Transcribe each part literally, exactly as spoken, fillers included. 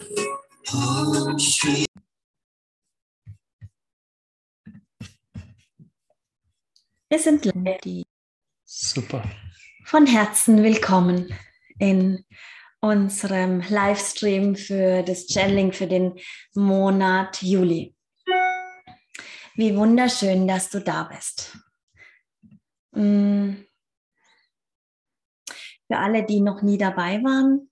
Wir sind live. Super. Von Herzen willkommen in unserem Livestream für das Channeling für den Monat Juli. Wie wunderschön, dass du da bist. Für alle, die noch nie dabei waren,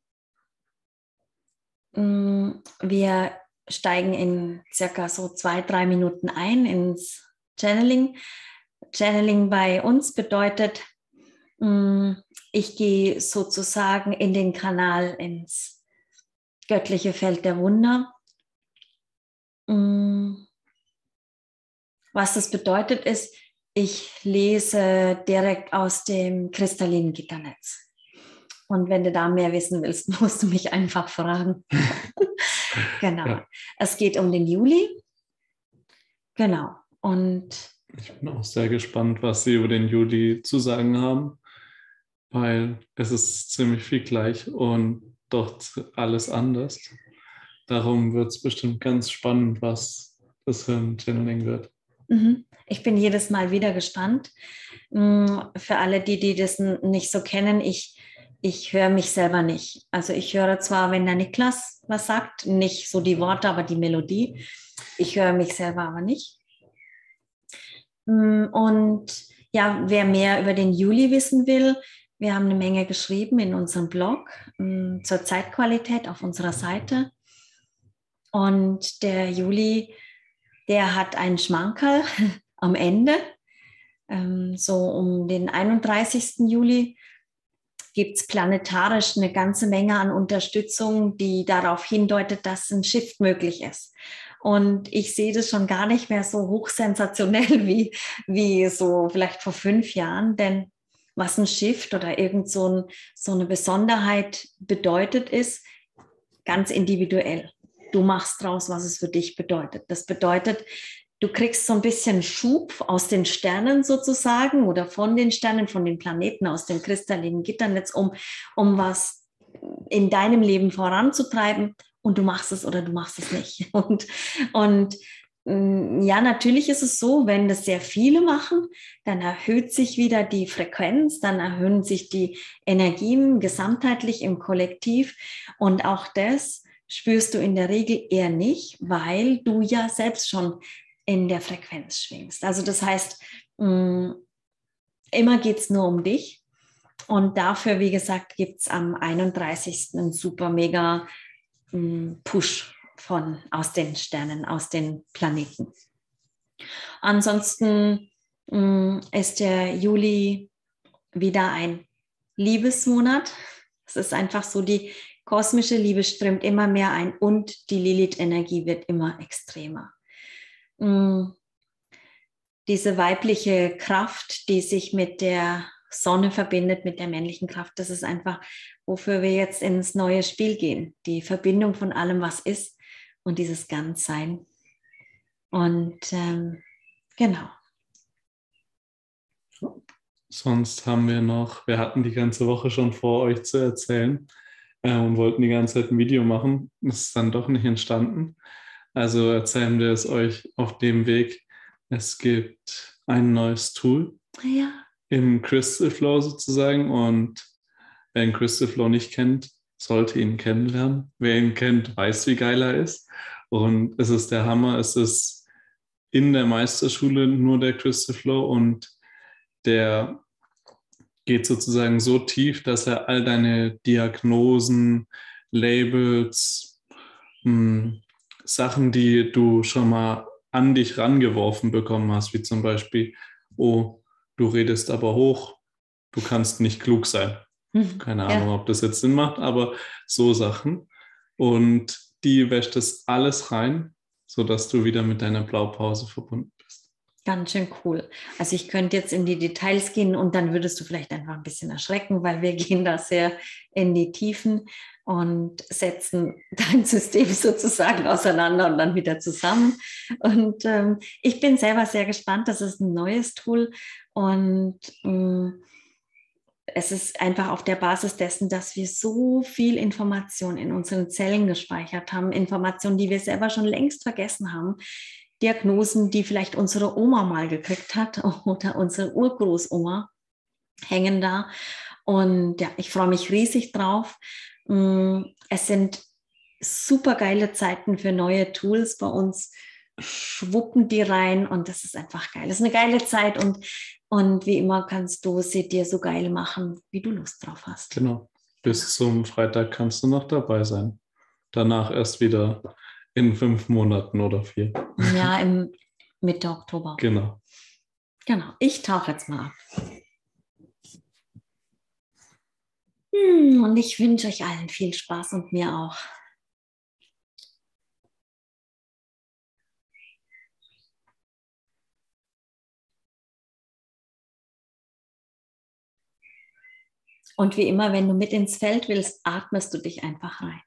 wir steigen in circa so zwei, drei Minuten ein ins Channeling. Channeling bei uns bedeutet, ich gehe sozusagen in den Kanal ins göttliche Feld der Wunder. Was das bedeutet ist, ich lese direkt aus dem kristallinen Gitternetz. Und wenn du da mehr wissen willst, musst du mich einfach fragen. Genau. Ja. Es geht um den Juli. Genau. Und ich bin auch sehr gespannt, was Sie über den Juli zu sagen haben, weil es ist ziemlich viel gleich und doch alles anders. Darum wird es bestimmt ganz spannend, was das für ein Channeling wird. Ich bin jedes Mal wieder gespannt. Für alle, die, die das nicht so kennen, ich, ich höre mich selber nicht. Also ich höre zwar, wenn der Niklas was sagt, nicht so die Worte, aber die Melodie. Ich höre mich selber aber nicht. Und ja, wer mehr über den Juli wissen will, wir haben eine Menge geschrieben in unserem Blog zur Zeitqualität auf unserer Seite. Und der Juli, der hat einen Schmankerl am Ende. So um den einunddreißigsten Juli gibt es planetarisch eine ganze Menge an Unterstützung, die darauf hindeutet, dass ein Shift möglich ist. Und ich sehe das schon gar nicht mehr so hochsensationell wie, wie so vielleicht vor fünf Jahren, denn was ein Shift oder irgend so, ein, so eine Besonderheit bedeutet, ist ganz individuell. Du machst draus, was es für dich bedeutet. Das bedeutet, du kriegst so ein bisschen Schub aus den Sternen sozusagen oder von den Sternen, von den Planeten, aus dem kristallinen Gitternetz, um, um was in deinem Leben voranzutreiben. Und du machst es oder du machst es nicht. Und, und ja, natürlich ist es so, wenn das sehr viele machen, dann erhöht sich wieder die Frequenz, dann erhöhen sich die Energien gesamtheitlich im Kollektiv. Und auch das spürst du in der Regel eher nicht, weil du ja selbst schon in der Frequenz schwingst. Also das heißt, immer geht es nur um dich. Und dafür, wie gesagt, gibt es am einunddreißigsten einen super mega Push von, aus den Sternen, aus den Planeten. Ansonsten ist der Juli wieder ein Liebesmonat. Es ist einfach so, die kosmische Liebe strömt immer mehr ein und die Lilith-Energie wird immer extremer. Diese weibliche Kraft, die sich mit der Sonne verbindet, mit der männlichen Kraft, das ist einfach, wofür wir jetzt ins neue Spiel gehen. Die Verbindung von allem, was ist und dieses Ganzsein. Und ähm, genau. Sonst haben wir noch, wir hatten die ganze Woche schon vor, euch zu erzählen äh, und wollten die ganze Zeit ein Video machen. Das ist dann doch nicht entstanden. Also erzählen wir es euch auf dem Weg. Es gibt ein neues Tool. Ja. Im Crystal Flow sozusagen, und wer den Crystal Flow nicht kennt, sollte ihn kennenlernen. Wer ihn kennt, weiß, wie geil er ist, und es ist der Hammer. Es ist in der Meisterschule nur der Crystal Flow und der geht sozusagen so tief, dass er all deine Diagnosen, Labels, mh, Sachen, die du schon mal an dich rangeworfen bekommen hast, wie zum Beispiel, oh, du redest aber hoch, du kannst nicht klug sein. Keine Ahnung, ja, ob das jetzt Sinn macht, aber so Sachen. Und die wäscht das alles rein, sodass du wieder mit deiner Blaupause verbunden bist. Ganz schön cool. Also ich könnte jetzt in die Details gehen und dann würdest du vielleicht einfach ein bisschen erschrecken, weil wir gehen da sehr in die Tiefen und setzen dein System sozusagen auseinander und dann wieder zusammen. Und ähm, ich bin selber sehr gespannt. Das ist ein neues Tool und ähm, es ist einfach auf der Basis dessen, dass wir so viel Information in unseren Zellen gespeichert haben, Informationen, die wir selber schon längst vergessen haben, Diagnosen, die vielleicht unsere Oma mal gekriegt hat oder unsere Urgroßoma, hängen da. Und ja, ich freue mich riesig drauf. Es sind super geile Zeiten für neue Tools. Bei uns schwuppen die rein und das ist einfach geil. Das ist eine geile Zeit und, und wie immer kannst du sie dir so geil machen, wie du Lust drauf hast. Genau. Bis zum Freitag kannst du noch dabei sein. Danach erst wieder in fünf Monaten oder vier. Ja, im Mitte Oktober. Genau. Genau. Ich tauche jetzt mal ab. Und ich wünsche euch allen viel Spaß und mir auch. Und wie immer, wenn du mit ins Feld willst, atmest du dich einfach rein.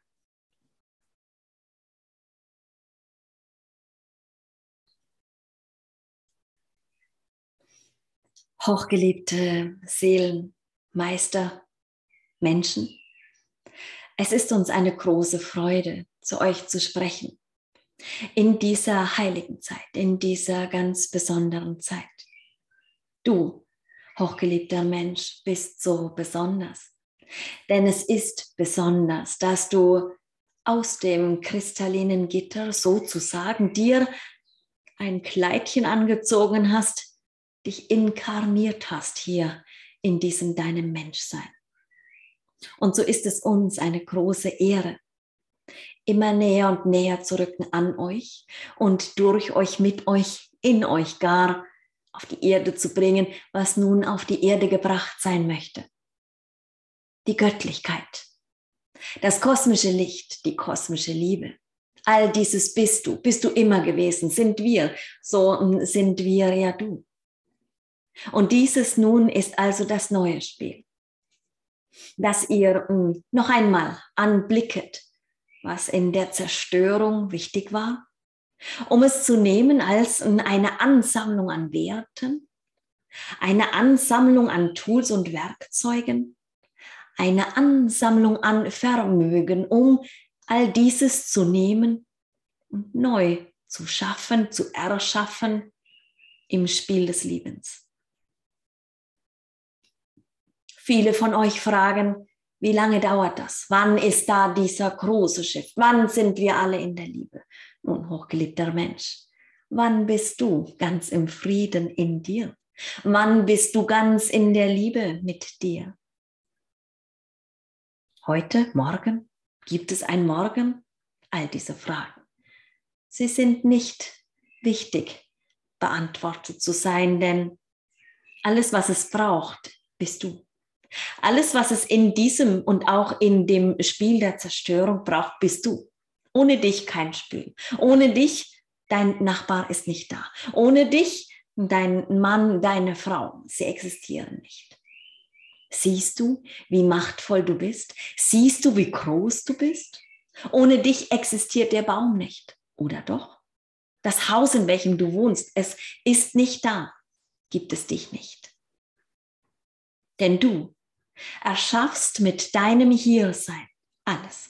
Hochgeliebte Seelen, Meister, Menschen, es ist uns eine große Freude, zu euch zu sprechen. In dieser heiligen Zeit, in dieser ganz besonderen Zeit. Du, hochgeliebter Mensch, bist so besonders. Denn es ist besonders, dass du aus dem kristallinen Gitter sozusagen dir ein Kleidchen angezogen hast, dich inkarniert hast hier in diesem deinem Menschsein. Und so ist es uns eine große Ehre, immer näher und näher zu rücken an euch und durch euch, mit euch, in euch gar auf die Erde zu bringen, was nun auf die Erde gebracht sein möchte. Die Göttlichkeit, das kosmische Licht, die kosmische Liebe. All dieses bist du, bist du immer gewesen, sind wir, so sind wir ja du. Und dieses nun ist also das neue Spiel. Dass ihr mh, noch einmal anblicket, was in der Zerstörung wichtig war, um es zu nehmen als eine Ansammlung an Werten, eine Ansammlung an Tools und Werkzeugen, eine Ansammlung an Vermögen, um all dieses zu nehmen und neu zu schaffen, zu erschaffen im Spiel des Lebens. Viele von euch fragen, wie lange dauert das? Wann ist da dieser große Schiff? Wann sind wir alle in der Liebe? Nun, hochgeliebter Mensch, wann bist du ganz im Frieden in dir? Wann bist du ganz in der Liebe mit dir? Heute, morgen? Gibt es ein Morgen? All diese Fragen. Sie sind nicht wichtig, beantwortet zu sein, denn alles, was es braucht, bist du. Alles, was es in diesem und auch in dem Spiel der Zerstörung braucht, bist du. Ohne dich kein Spiel. Ohne dich, dein Nachbar ist nicht da. Ohne dich, dein Mann, deine Frau, sie existieren nicht. Siehst du, wie machtvoll du bist? Siehst du, wie groß du bist? Ohne dich existiert der Baum nicht. Oder doch? Das Haus, in welchem du wohnst, es ist nicht da. Gibt es dich nicht. Denn du erschaffst mit deinem Hiersein alles.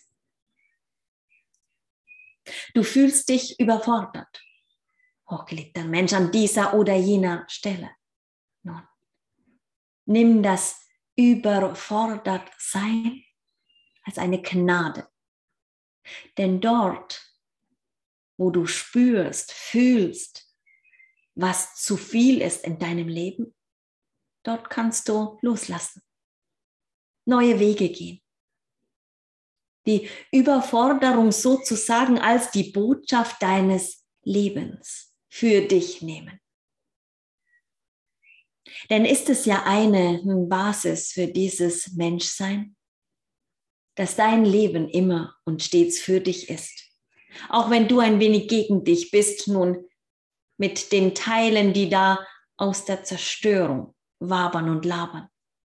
Du fühlst dich überfordert, hochgeliebter Mensch, an dieser oder jener Stelle. Nun, nimm das Überfordertsein als eine Gnade. Denn dort, wo du spürst, fühlst, was zu viel ist in deinem Leben, dort kannst du loslassen. Neue Wege gehen. Die Überforderung sozusagen als die Botschaft deines Lebens für dich nehmen. Denn ist es ja eine Basis für dieses Menschsein, dass dein Leben immer und stets für dich ist. Auch wenn du ein wenig gegen dich bist, nun mit den Teilen, die da aus der Zerstörung wabern und labern.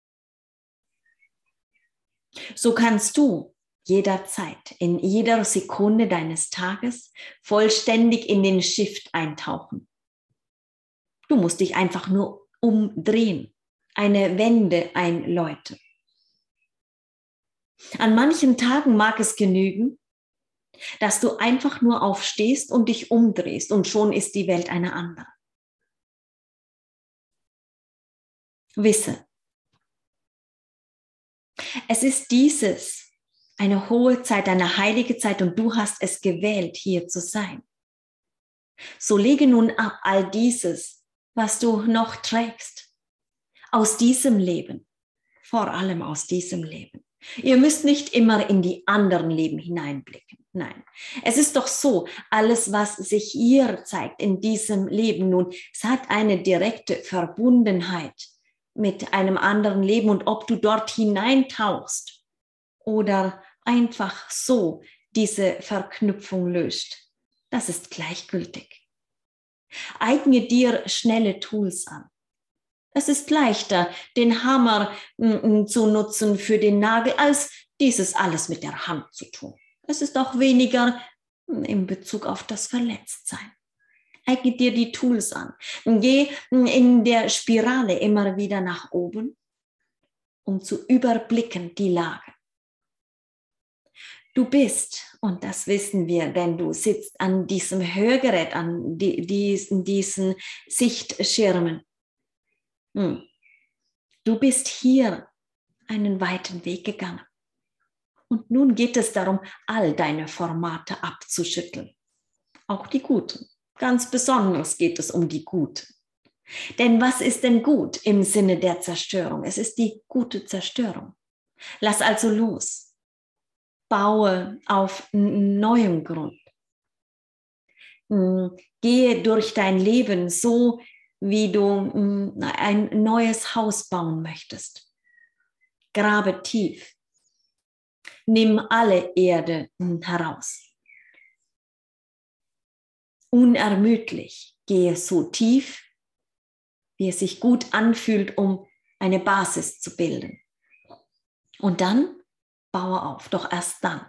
So kannst du jederzeit, in jeder Sekunde deines Tages vollständig in den Shift eintauchen. Du musst dich einfach nur umdrehen, eine Wende einläuten. An manchen Tagen mag es genügen, dass du einfach nur aufstehst und dich umdrehst und schon ist die Welt eine andere. Wisse, es ist dieses, eine hohe Zeit, eine heilige Zeit und du hast es gewählt, hier zu sein. So lege nun ab all dieses, was du noch trägst, aus diesem Leben, vor allem aus diesem Leben. Ihr müsst nicht immer in die anderen Leben hineinblicken. Nein, es ist doch so, alles, was sich hier zeigt in diesem Leben nun, es hat eine direkte Verbundenheit mit einem anderen Leben und ob du dort hineintauchst oder einfach so diese Verknüpfung löst, das ist gleichgültig. Eigne dir schnelle Tools an. Es ist leichter, den Hammer m, zu nutzen für den Nagel, als dieses alles mit der Hand zu tun. Es ist auch weniger in Bezug auf das Verletztsein. Eigne dir die Tools an. Geh in der Spirale immer wieder nach oben, um zu überblicken die Lage. Du bist, und das wissen wir, denn du sitzt an diesem Hörgerät, an die, diesen, diesen Sichtschirmen. Hm. Du bist hier einen weiten Weg gegangen. Und nun geht es darum, all deine Formate abzuschütteln. Auch die guten. Ganz besonders geht es um die guten. Denn was ist denn gut im Sinne der Zerstörung? Es ist die gute Zerstörung. Lass also los. Baue auf neuem Grund. Gehe durch dein Leben so, wie du ein neues Haus bauen möchtest. Grabe tief. Nimm alle Erde heraus. Unermüdlich gehe so tief, wie es sich gut anfühlt, um eine Basis zu bilden. Und dann baue auf, doch erst dann.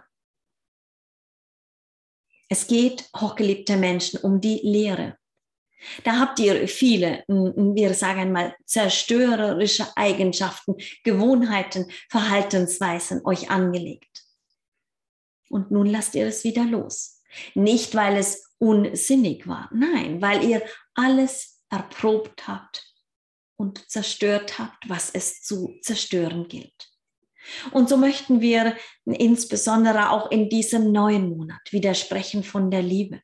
Es geht, hochgeliebte Menschen, um die Lehre. Da habt ihr viele, wir sagen einmal, zerstörerische Eigenschaften, Gewohnheiten, Verhaltensweisen euch angelegt. Und nun lasst ihr es wieder los. Nicht, weil es unsinnig war, nein, weil ihr alles erprobt habt und zerstört habt, was es zu zerstören gilt. Und so möchten wir insbesondere auch in diesem neuen Monat wieder sprechen von der Liebe.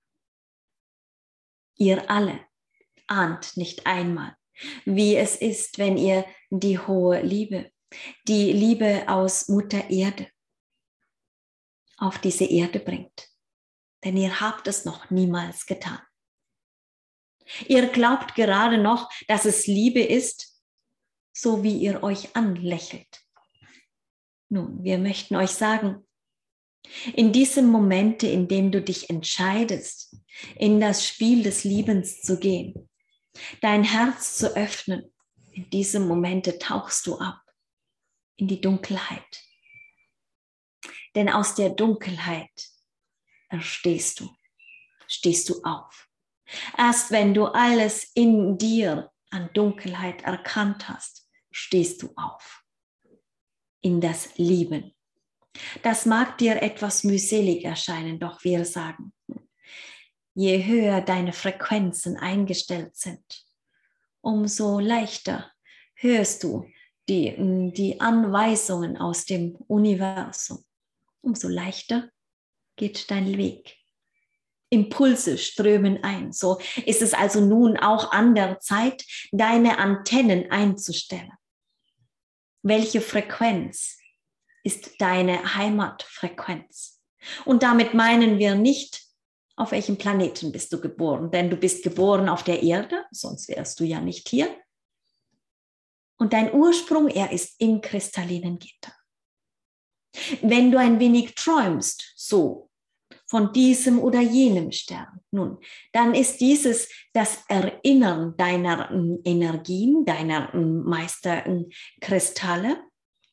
Ihr alle ahnt nicht einmal, wie es ist, wenn ihr die hohe Liebe, die Liebe aus Mutter Erde auf diese Erde bringt. Denn ihr habt es noch niemals getan. Ihr glaubt gerade noch, dass es Liebe ist, so wie ihr euch anlächelt. Nun, wir möchten euch sagen, in diesem Momente, in dem du dich entscheidest, in das Spiel des Liebens zu gehen, dein Herz zu öffnen, in diesem Momente tauchst du ab in die Dunkelheit. Denn aus der Dunkelheit erstehst du, stehst du auf. Erst wenn du alles in dir an Dunkelheit erkannt hast, stehst du auf in das Lieben. Das mag dir etwas mühselig erscheinen, doch wir sagen, je höher deine Frequenzen eingestellt sind, umso leichter hörst du die, die Anweisungen aus dem Universum. Umso leichter geht dein Weg. Impulse strömen ein. So ist es also nun auch an der Zeit, deine Antennen einzustellen. Welche Frequenz ist deine Heimatfrequenz? Und damit meinen wir nicht, auf welchem Planeten bist du geboren, denn du bist geboren auf der Erde, sonst wärst du ja nicht hier. Und dein Ursprung, er ist im kristallinen Gitter. Wenn du ein wenig träumst, so von diesem oder jenem Stern, nun, dann ist dieses das Erinnern deiner äh, Energien, deiner äh, Meisterkristalle,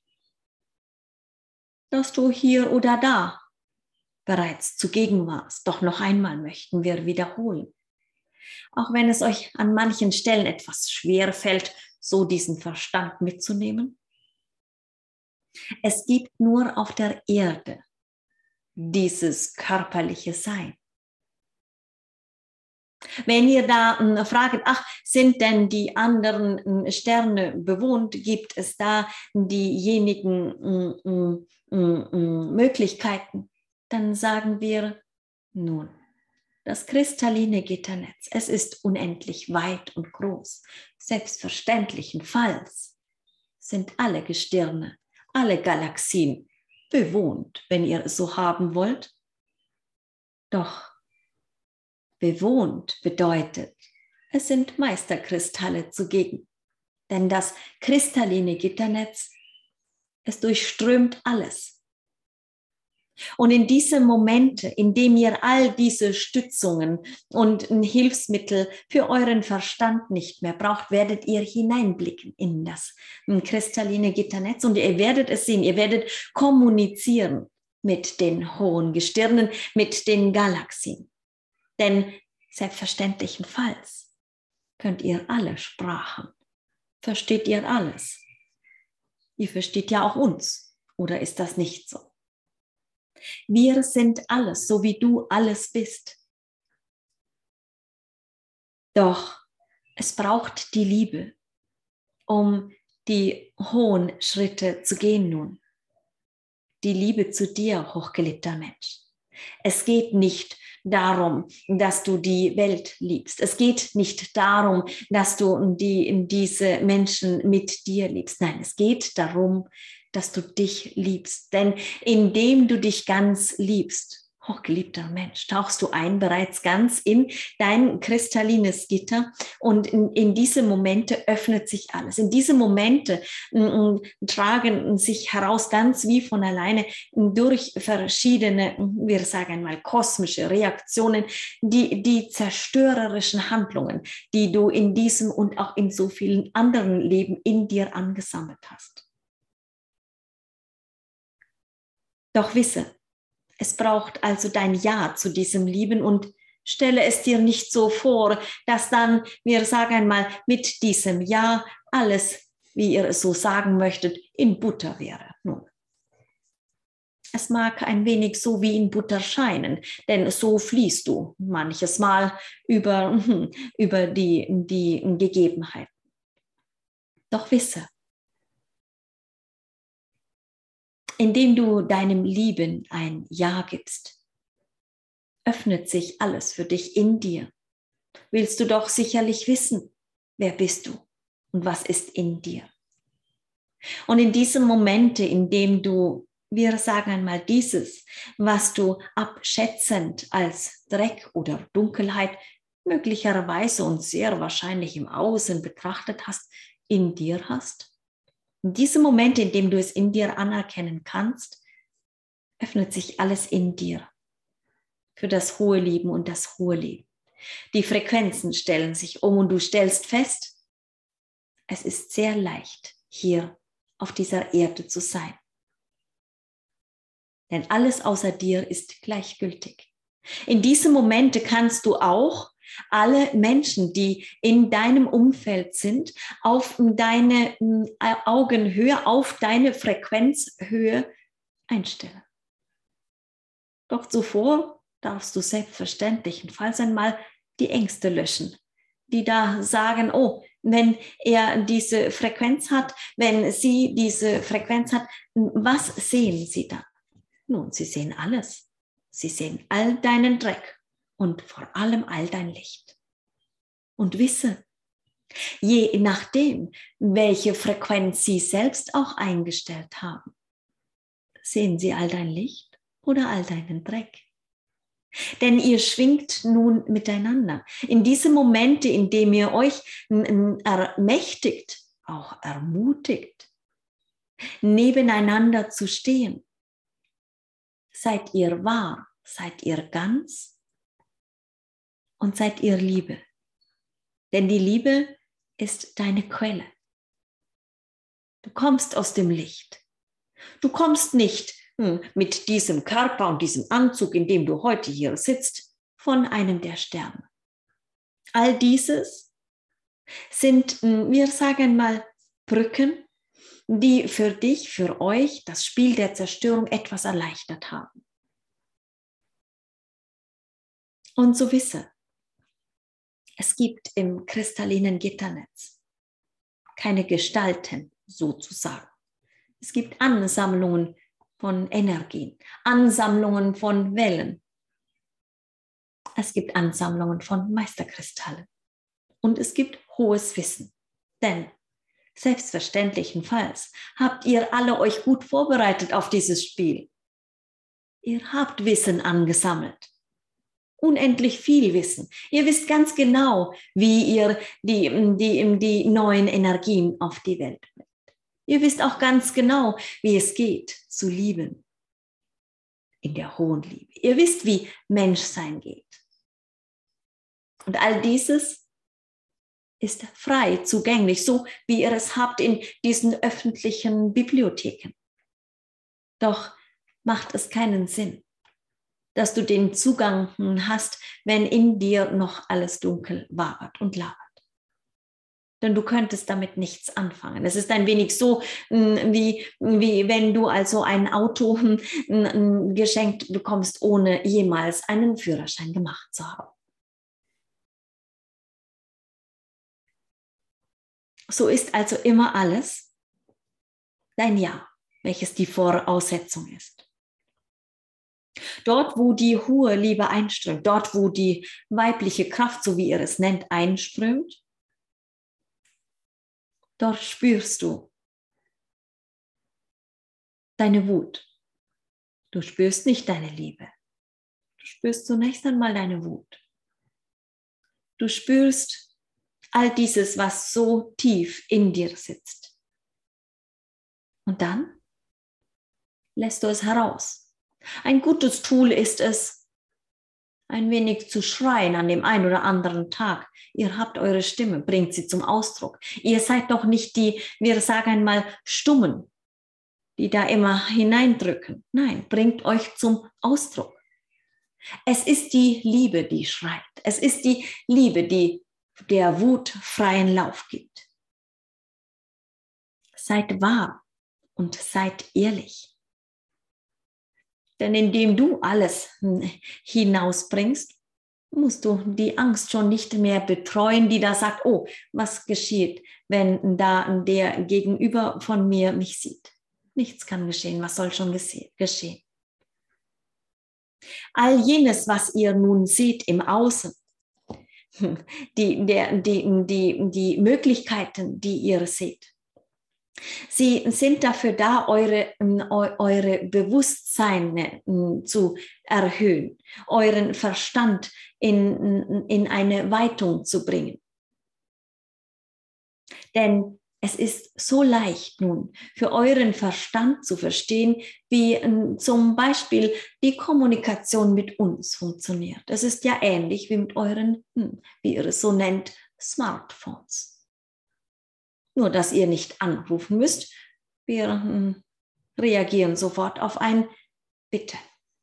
dass du hier oder da bereits zugegen warst. Doch noch einmal möchten wir wiederholen. Auch wenn es euch an manchen Stellen etwas schwer fällt, so diesen Verstand mitzunehmen. Es gibt nur auf der Erde dieses körperliche Sein. Wenn ihr da äh, fragt, ach, sind denn die anderen äh, Sterne bewohnt, gibt es da diejenigen äh, äh, äh, Möglichkeiten, dann sagen wir, nun, das kristalline Gitternetz, es ist unendlich weit und groß. Selbstverständlichenfalls sind alle Gestirne, alle Galaxien bewohnt, wenn ihr es so haben wollt. Doch bewohnt bedeutet, es sind Meisterkristalle zugegen. Denn das kristalline Gitternetz, es durchströmt alles. Und in diese Momente, in denen ihr all diese Stützungen und Hilfsmittel für euren Verstand nicht mehr braucht, werdet ihr hineinblicken in das kristalline Gitternetz und ihr werdet es sehen, ihr werdet kommunizieren mit den hohen Gestirnen, mit den Galaxien. Denn selbstverständlichenfalls könnt ihr alle Sprachen, versteht ihr alles. Ihr versteht ja auch uns, oder ist das nicht so? Wir sind alles, so wie du alles bist. Doch es braucht die Liebe, um die hohen Schritte zu gehen nun. Die Liebe zu dir, hochgeliebter Mensch. Es geht nicht darum, dass du die Welt liebst. Es geht nicht darum, dass du die, diese Menschen mit dir liebst. Nein, es geht darum, dass du dich liebst. Denn indem du dich ganz liebst, hochgeliebter Mensch, tauchst du ein bereits ganz in dein kristallines Gitter und in, in diese Momente öffnet sich alles. In diese Momente m, tragen sich heraus ganz wie von alleine durch verschiedene, wir sagen mal kosmische Reaktionen, die, die zerstörerischen Handlungen, die du in diesem und auch in so vielen anderen Leben in dir angesammelt hast. Doch wisse, es braucht also dein Ja zu diesem Lieben und stelle es dir nicht so vor, dass dann, wir sagen einmal, mit diesem Ja alles, wie ihr es so sagen möchtet, in Butter wäre. Nun, es mag ein wenig so wie in Butter scheinen, denn so fließt du manches Mal über, über die, die Gegebenheiten. Doch wisse, indem du deinem Lieben ein Ja gibst, öffnet sich alles für dich in dir. Willst du doch sicherlich wissen, wer bist du und was ist in dir. Und in diesen Momenten, in dem du, wir sagen einmal dieses, was du abschätzend als Dreck oder Dunkelheit möglicherweise und sehr wahrscheinlich im Außen betrachtet hast, in dir hast, in diesem Moment, in dem du es in dir anerkennen kannst, öffnet sich alles in dir für das hohe Lieben und das hohe Leben. Die Frequenzen stellen sich um und du stellst fest, es ist sehr leicht, hier auf dieser Erde zu sein. Denn alles außer dir ist gleichgültig. In diesem Moment kannst du auch alle Menschen, die in deinem Umfeld sind, auf deine Augenhöhe, auf deine Frequenzhöhe einstellen. Doch zuvor darfst du selbstverständlichenfalls einmal die Ängste löschen, die da sagen, oh, wenn er diese Frequenz hat, wenn sie diese Frequenz hat, was sehen sie da? Nun, sie sehen alles. Sie sehen all deinen Dreck und vor allem all dein Licht. Und wisse, je nachdem, welche Frequenz sie selbst auch eingestellt haben, sehen sie all dein Licht oder all deinen Dreck. Denn ihr schwingt nun miteinander. In diese Momente, in denen ihr euch ermächtigt, auch ermutigt, nebeneinander zu stehen, seid ihr wahr, seid ihr ganz und seid ihr Liebe. Denn die Liebe ist deine Quelle. Du kommst aus dem Licht. Du kommst nicht hm, mit diesem Körper und diesem Anzug, in dem du heute hier sitzt, von einem der Sterne. All dieses sind, wir sagen mal, Brücken, die für dich, für euch das Spiel der Zerstörung etwas erleichtert haben. Und so wisse, es gibt im kristallinen Gitternetz keine Gestalten sozusagen. Es gibt Ansammlungen von Energien, Ansammlungen von Wellen. Es gibt Ansammlungen von Meisterkristallen. Und es gibt hohes Wissen. Denn selbstverständlichenfalls habt ihr alle euch gut vorbereitet auf dieses Spiel. Ihr habt Wissen angesammelt. Unendlich viel Wissen. Ihr wisst ganz genau, wie ihr die, die, die neuen Energien auf die Welt bringt. Ihr wisst auch ganz genau, wie es geht, zu lieben. In der hohen Liebe. Ihr wisst, wie Menschsein geht. Und all dieses ist frei zugänglich, so wie ihr es habt in diesen öffentlichen Bibliotheken. Doch macht es keinen Sinn, dass du den Zugang hast, wenn in dir noch alles dunkel wabert und labert. Denn du könntest damit nichts anfangen. Es ist ein wenig so, wie, wie wenn du also ein Auto geschenkt bekommst, ohne jemals einen Führerschein gemacht zu haben. So ist also immer alles dein Ja, welches die Voraussetzung ist. Dort, wo die hohe Liebe einströmt, dort, wo die weibliche Kraft, so wie ihr es nennt, einströmt, dort spürst du deine Wut. Du spürst nicht deine Liebe. Du spürst zunächst einmal deine Wut. Du spürst all dieses, was so tief in dir sitzt. Und dann lässt du es heraus. Ein gutes Tool ist es, ein wenig zu schreien an dem einen oder anderen Tag. Ihr habt eure Stimme, bringt sie zum Ausdruck. Ihr seid doch nicht die, wir sagen einmal, Stummen, die da immer hineindrücken. Nein, bringt euch zum Ausdruck. Es ist die Liebe, die schreit. Es ist die Liebe, die der Wut freien Lauf gibt. Seid wahr und seid ehrlich. Denn indem du alles hinausbringst, musst du die Angst schon nicht mehr betreuen, die da sagt, oh, was geschieht, wenn da der Gegenüber von mir mich sieht? Nichts kann geschehen, was soll schon geschehen? All jenes, was ihr nun seht im Außen, die, der, die, die, die Möglichkeiten, die ihr seht, sie sind dafür da, eure, eure Bewusstsein zu erhöhen, euren Verstand in, in eine Weitung zu bringen. Denn es ist so leicht nun für euren Verstand zu verstehen, wie zum Beispiel die Kommunikation mit uns funktioniert. Es ist ja ähnlich wie mit euren, wie ihr es so nennt, Smartphones. Nur, dass ihr nicht anrufen müsst. Wir hm, reagieren sofort auf ein Bitte.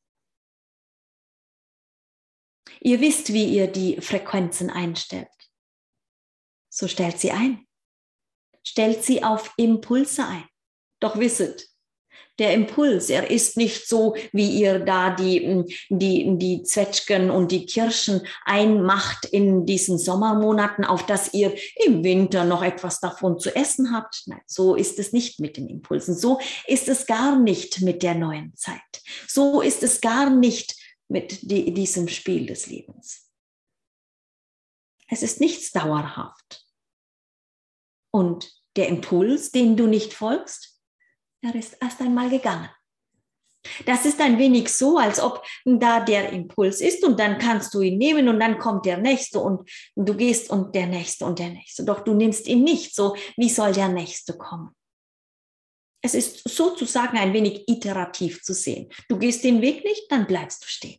Ihr wisst, wie ihr die Frequenzen einstellt. So stellt sie ein. Stellt sie auf Impulse ein. Doch wisset, der Impuls, er ist nicht so, wie ihr da die, die, die Zwetschgen und die Kirschen einmacht in diesen Sommermonaten, auf dass ihr im Winter noch etwas davon zu essen habt. Nein, so ist es nicht mit den Impulsen. So ist es gar nicht mit der neuen Zeit. So ist es gar nicht mit die, diesem Spiel des Lebens. Es ist nichts dauerhaft. Und der Impuls, den du nicht folgst, er ist erst einmal gegangen. Das ist ein wenig so, als ob da der Impuls ist und dann kannst du ihn nehmen und dann kommt der Nächste und du gehst und der Nächste und der Nächste. Doch du nimmst ihn nicht so, wie soll der Nächste kommen? Es ist sozusagen ein wenig iterativ zu sehen. Du gehst den Weg nicht, dann bleibst du stehen.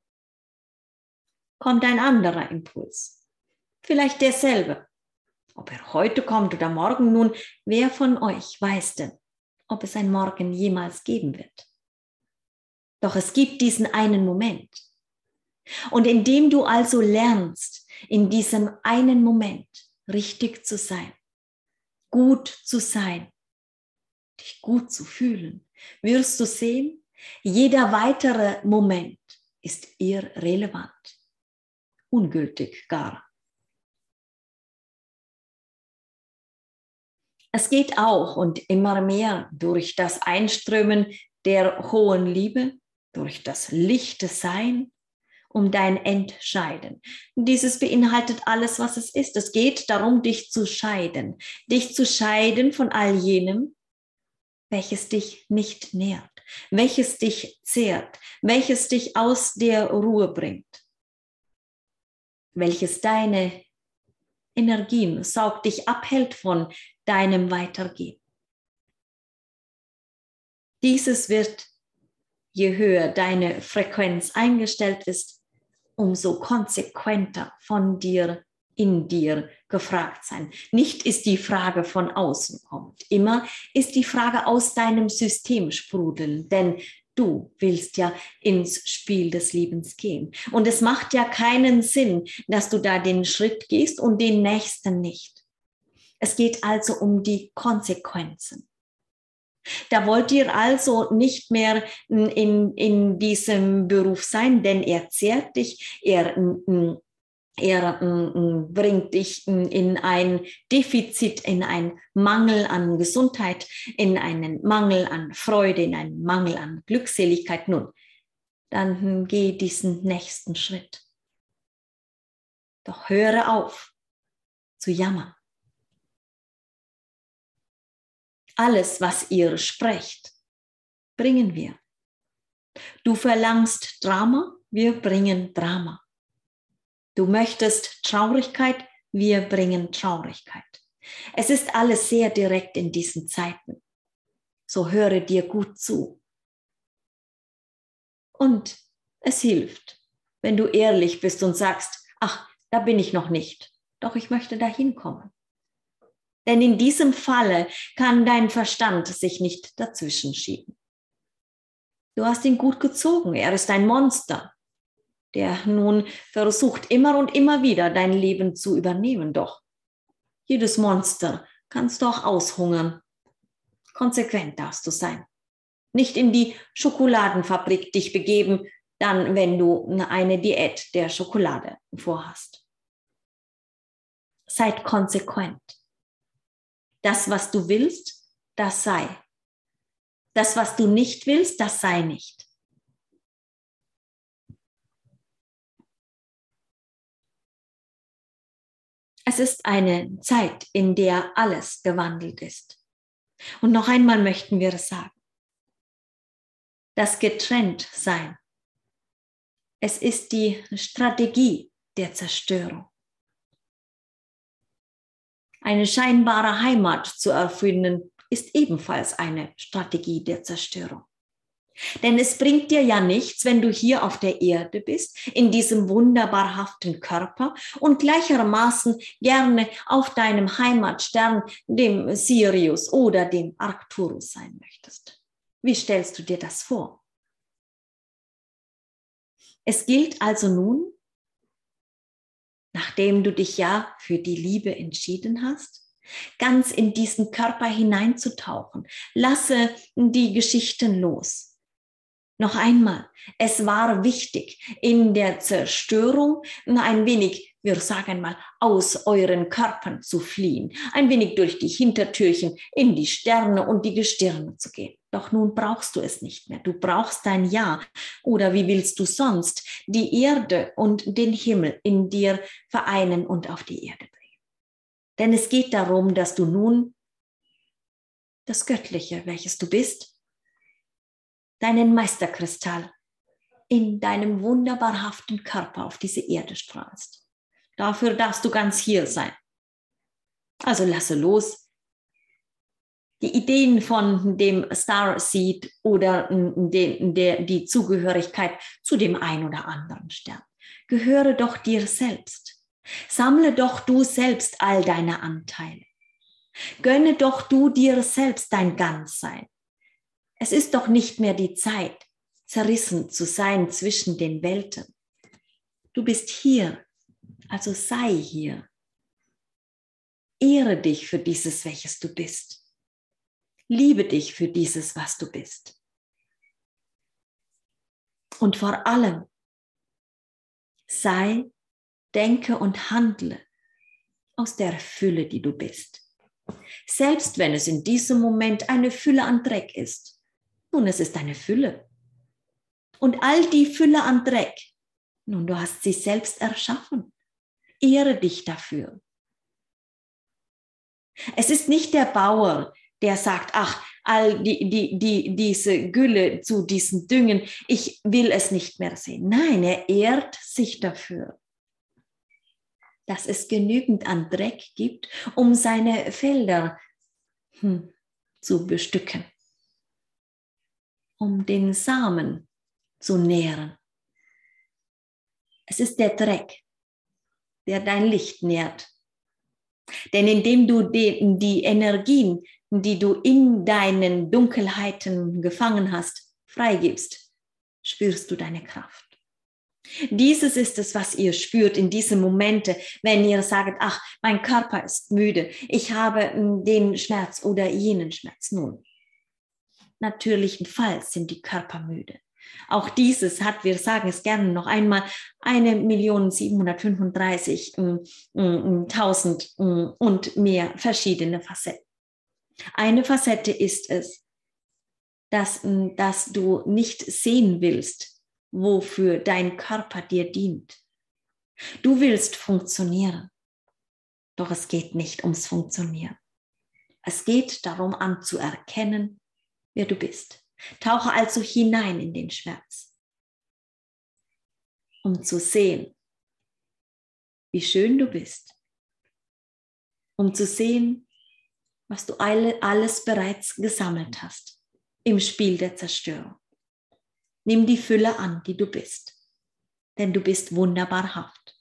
Kommt ein anderer Impuls. Vielleicht derselbe. Ob er heute kommt oder morgen, nun, wer von euch weiß denn, ob es ein Morgen jemals geben wird? Doch es gibt diesen einen Moment, Und indem du also lernst, in diesem einen Moment richtig zu sein, gut zu sein, dich gut zu fühlen, wirst du sehen, jeder weitere Moment ist irrelevant, ungültig gar. Es geht auch und immer mehr durch das Einströmen der hohen Liebe, durch das lichte Sein, um dein Entscheiden. Dieses beinhaltet alles, was es ist. Es geht darum, dich zu scheiden, dich zu scheiden von all jenem, welches dich nicht nährt, welches dich zehrt, welches dich aus der Ruhe bringt, welches deine Energien saugt, dich abhält von deinem Weitergehen. Dieses wird, je höher deine Frequenz eingestellt ist, umso konsequenter von dir, in dir gefragt sein. Nicht ist die Frage von außen kommt, immer ist die Frage aus deinem System sprudeln, denn du willst ja ins Spiel des Lebens gehen. Und es macht ja keinen Sinn, dass du da den Schritt gehst und den nächsten nicht. Es geht also um die Konsequenzen. Da wollt ihr also nicht mehr in, in diesem Beruf sein, denn er zehrt dich, er, er bringt dich in ein Defizit, in einen Mangel an Gesundheit, in einen Mangel an Freude, in einen Mangel an Glückseligkeit. Nun, dann geh diesen nächsten Schritt. Doch höre auf zu jammern. Alles, was ihr sprecht, bringen wir. Du verlangst Drama, wir bringen Drama. Du möchtest Traurigkeit, wir bringen Traurigkeit. Es ist alles sehr direkt in diesen Zeiten. So höre dir gut zu. Und es hilft, wenn du ehrlich bist und sagst, ach, da bin ich noch nicht, doch ich möchte dahin kommen. Denn in diesem Falle kann dein Verstand sich nicht dazwischen schieben. Du hast ihn gut gezogen, er ist ein Monster, der nun versucht immer und immer wieder dein Leben zu übernehmen. Doch jedes Monster kannst du auch aushungern. Konsequent darfst du sein. Nicht in die Schokoladenfabrik dich begeben, dann, wenn du eine Diät der Schokolade vorhast. Seid konsequent. Das, was du willst, das sei. Das, was du nicht willst, das sei nicht. Es ist eine Zeit, in der alles gewandelt ist. Und noch einmal möchten wir es sagen. Das Getrenntsein. Es ist die Strategie der Zerstörung. Eine scheinbare Heimat zu erfinden, ist ebenfalls eine Strategie der Zerstörung. Denn es bringt dir ja nichts, wenn du hier auf der Erde bist, in diesem wunderbarhaften Körper und gleichermaßen gerne auf deinem Heimatstern, dem Sirius oder dem Arcturus sein möchtest. Wie stellst du dir das vor? Es gilt also nun, nachdem du dich ja für die Liebe entschieden hast, ganz in diesen Körper hineinzutauchen. Lasse die Geschichten los. Noch einmal, es war wichtig, in der Zerstörung ein wenig, wir sagen mal, aus euren Körpern zu fliehen, ein wenig durch die Hintertürchen in die Sterne und die Gestirne zu gehen. Doch nun brauchst du es nicht mehr. Du brauchst dein Ja. Oder wie willst du sonst die Erde und den Himmel in dir vereinen und auf die Erde bringen? Denn es geht darum, dass du nun das Göttliche, welches du bist, deinen Meisterkristall in deinem wunderbarhaften Körper auf diese Erde strahlst. Dafür darfst du ganz hier sein. Also lasse los. Die Ideen von dem Starseed oder de, de, die Zugehörigkeit zu dem ein oder anderen Stern. Gehöre doch dir selbst. Sammle doch du selbst all deine Anteile. Gönne doch du dir selbst dein Ganzsein. Es ist doch nicht mehr die Zeit, zerrissen zu sein zwischen den Welten. Du bist hier, also sei hier. Ehre dich für dieses, welches du bist. Liebe dich für dieses, was du bist. Und vor allem, sei, denke und handle aus der Fülle, die du bist. Selbst wenn es in diesem Moment eine Fülle an Dreck ist. Nun, es ist eine Fülle. Und all die Fülle an Dreck, nun, du hast sie selbst erschaffen. Ehre dich dafür. Es ist nicht der Bauer, der sagt, ach, all die, die, die, diese Gülle zu diesen Düngen, ich will es nicht mehr sehen. Nein, er ehrt sich dafür, dass es genügend an Dreck gibt, um seine Felder hm, zu bestücken, um den Samen zu nähren. Es ist der Dreck, der dein Licht nährt. Denn indem du die, die Energien, die du in deinen Dunkelheiten gefangen hast, freigibst, spürst du deine Kraft. Dieses ist es, was ihr spürt in diesen Momenten, wenn ihr sagt, ach, mein Körper ist müde, ich habe den Schmerz oder jenen Schmerz. Nun, natürlichenfalls sind die Körper müde. Auch dieses hat, wir sagen es gerne noch einmal, eine Million siebenhundertfünfunddreißigtausend und mehr verschiedene Facetten. Eine Facette ist es, dass, dass du nicht sehen willst, wofür dein Körper dir dient. Du willst funktionieren, doch es geht nicht ums Funktionieren. Es geht darum, anzuerkennen, wer du bist. Tauche also hinein in den Schmerz, um zu sehen, wie schön du bist, um zu sehen, was du alles bereits gesammelt hast im Spiel der Zerstörung. Nimm die Fülle an, die du bist, denn du bist wunderbarhaft.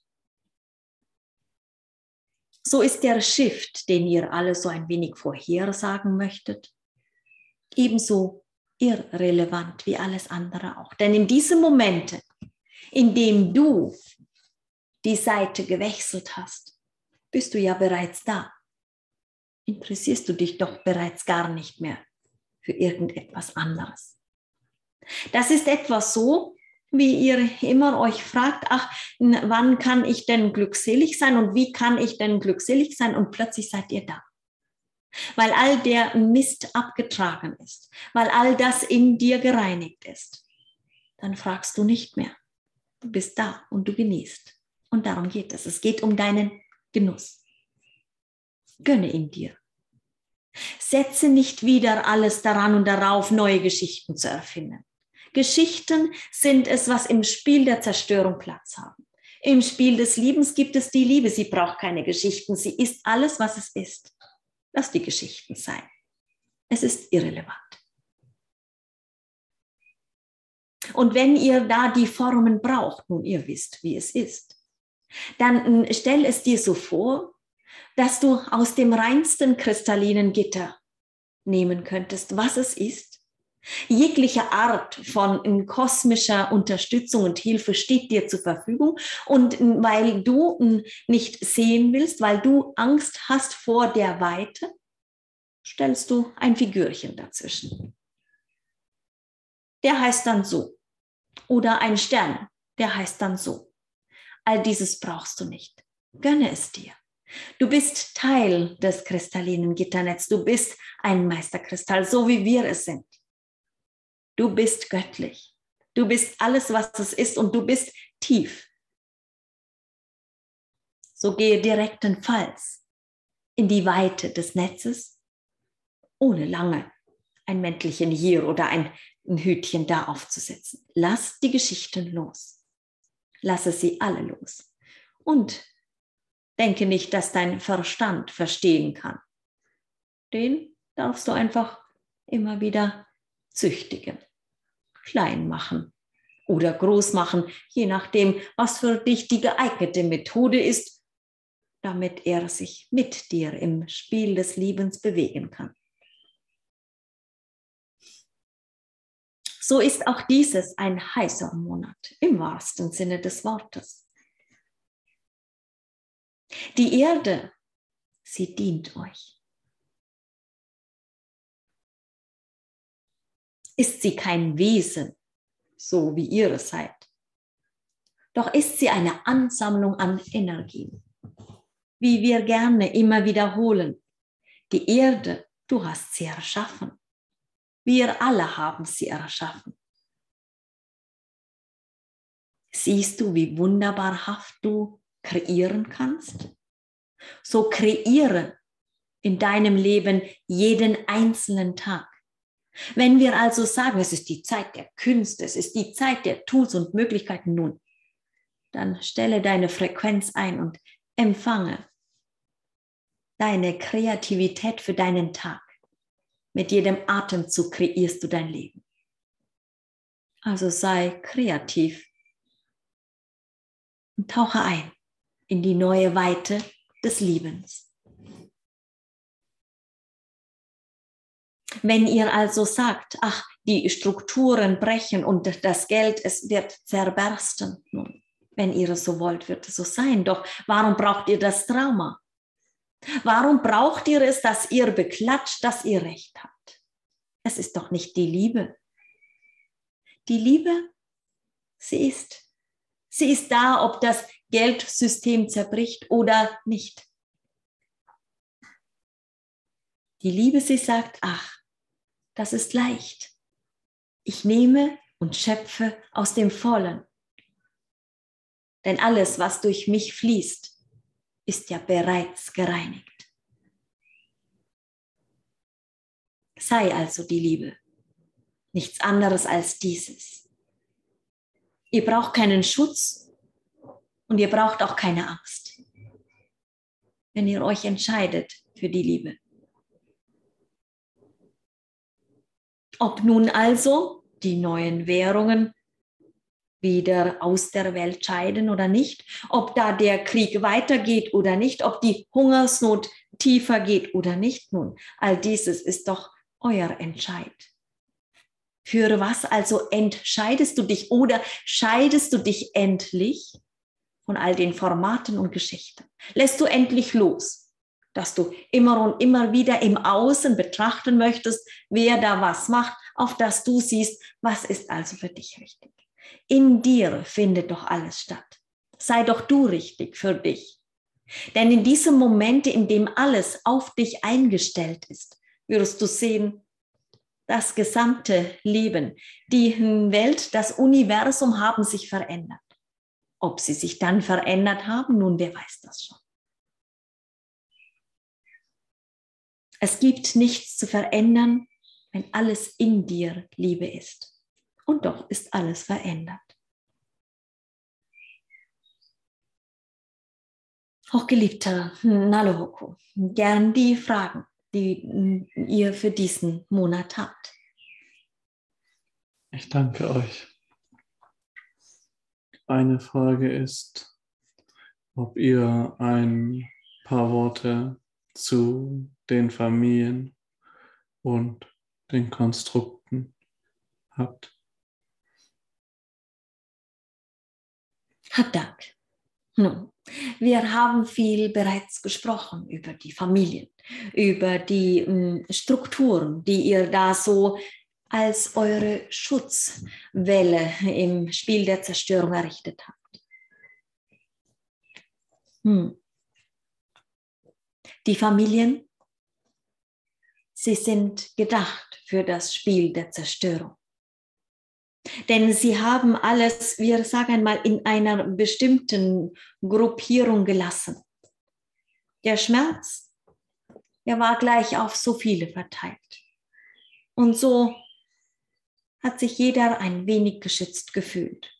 So ist der Shift, den ihr alle so ein wenig vorhersagen möchtet, ebenso irrelevant wie alles andere auch. Denn in diesen Momenten, in denen du die Seite gewechselt hast, bist du ja bereits da. Interessierst du dich doch bereits gar nicht mehr für irgendetwas anderes. Das ist etwas so, wie ihr immer euch fragt, ach, wann kann ich denn glückselig sein und wie kann ich denn glückselig sein, und plötzlich seid ihr da. Weil all der Mist abgetragen ist, weil all das in dir gereinigt ist, dann fragst du nicht mehr. Du bist da und du genießt. Und darum geht es. Es geht um deinen Genuss. Gönne ihn dir. Setze nicht wieder alles daran und darauf, neue Geschichten zu erfinden. Geschichten sind es, was im Spiel der Zerstörung Platz haben. Im Spiel des Liebens gibt es die Liebe. Sie braucht keine Geschichten. Sie ist alles, was es ist. Lass die Geschichten sein. Es ist irrelevant. Und wenn ihr da die Formen braucht, nun ihr wisst, wie es ist, dann stell es dir so vor, dass du aus dem reinsten kristallinen Gitter nehmen könntest, was es ist. Jegliche Art von kosmischer Unterstützung und Hilfe steht dir zur Verfügung. Und weil du nicht sehen willst, weil du Angst hast vor der Weite, stellst du ein Figürchen dazwischen. Der heißt dann so. Oder ein Stern, der heißt dann so. All dieses brauchst du nicht. Gönne es dir. Du bist Teil des kristallinen Gitternetz. Du bist ein Meisterkristall, so wie wir es sind. Du bist göttlich. Du bist alles, was es ist, und du bist tief. So gehe direktenfalls in die Weite des Netzes, ohne lange ein Mäntelchen hier oder ein, ein Hütchen da aufzusetzen. Lass die Geschichten los. Lasse sie alle los. Und denke nicht, dass dein Verstand verstehen kann. Den darfst du einfach immer wieder züchtigen, klein machen oder groß machen, je nachdem, was für dich die geeignete Methode ist, damit er sich mit dir im Spiel des Liebens bewegen kann. So ist auch dieses ein heißer Monat im wahrsten Sinne des Wortes. Die Erde, sie dient euch. Ist sie kein Wesen, so wie ihr es seid, doch ist sie eine Ansammlung an Energien. Wie wir gerne immer wiederholen, die Erde, du hast sie erschaffen. Wir alle haben sie erschaffen. Siehst du, wie wunderbarhaft du kreieren kannst? So kreiere in deinem Leben jeden einzelnen Tag. Wenn wir also sagen, es ist die Zeit der Künste, es ist die Zeit der Tools und Möglichkeiten nun, dann stelle deine Frequenz ein und empfange deine Kreativität für deinen Tag. Mit jedem Atemzug kreierst du dein Leben. Also sei kreativ und tauche ein in die neue Weite des Liebens. Wenn ihr also sagt, ach, die Strukturen brechen und das Geld, es wird zerbersten, nun, wenn ihr es so wollt, wird es so sein. Doch warum braucht ihr das Trauma? Warum braucht ihr es, dass ihr beklatscht, dass ihr Recht habt? Es ist doch nicht die Liebe. Die Liebe, sie ist, sie ist da, ob das Geldsystem zerbricht oder nicht. Die Liebe, sie sagt, ach, das ist leicht. Ich nehme und schöpfe aus dem Vollen. Denn alles, was durch mich fließt, ist ja bereits gereinigt. Sei also die Liebe, nichts anderes als dieses. Ihr braucht keinen Schutz und ihr braucht auch keine Angst, wenn ihr euch entscheidet für die Liebe. Ob nun also die neuen Währungen wieder aus der Welt scheiden oder nicht, ob da der Krieg weitergeht oder nicht, ob die Hungersnot tiefer geht oder nicht, nun, all dieses ist doch euer Entscheid. Für was also entscheidest du dich oder scheidest du dich endlich von all den Formaten und Geschichten? Lässt du endlich los, dass du immer und immer wieder im Außen betrachten möchtest, wer da was macht, auf das du siehst, was ist also für dich richtig? In dir findet doch alles statt. Sei doch du richtig für dich. Denn in diesem Moment, in dem alles auf dich eingestellt ist, wirst du sehen, das gesamte Leben, die Welt, das Universum haben sich verändert. Ob sie sich dann verändert haben, nun, wer weiß das schon. Es gibt nichts zu verändern, wenn alles in dir Liebe ist. Und doch ist alles verändert. Hochgeliebter Nalohoku, gern die Fragen, die ihr für diesen Monat habt. Ich danke euch. Eine Frage ist, ob ihr ein paar Worte zu den Familien und den Konstrukten habt. Hab Dank. Nun, wir haben viel bereits gesprochen über die Familien, über die m, Strukturen, die ihr da so als eure Schutzwelle im Spiel der Zerstörung errichtet habt. Hm. Die Familien, sie sind gedacht für das Spiel der Zerstörung. Denn sie haben alles, wir sagen einmal, in einer bestimmten Gruppierung gelassen. Der Schmerz, der war gleich auf so viele verteilt. Und so hat sich jeder ein wenig geschützt gefühlt.